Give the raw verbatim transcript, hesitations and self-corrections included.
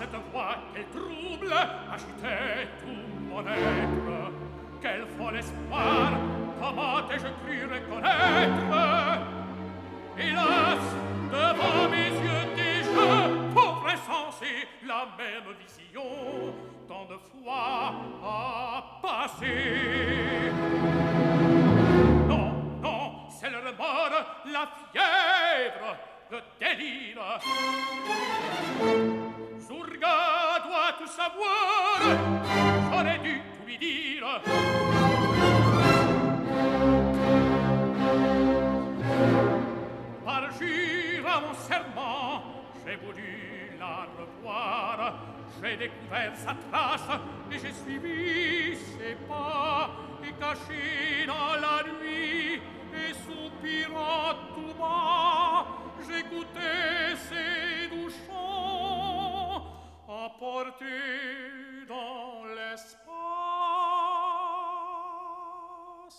cette voix, quel trouble agitait tout mon être. Quel fol espoir, comment ai-je cru reconnaître? Hélas, devant mes yeux déjà, pauvre insensé, la même vision, tant de fois a passé. Non, non, c'est le remords, la fièvre, le délire. Sourga doit tout savoir, j'aurais dû tout lui dire. Par jure à mon serment, j'ai voulu la revoir. J'ai découvert sa trace et j'ai suivi ses pas. Et caché dans la nuit et soupirant tout bas, j'écoutais ses doux chants emportés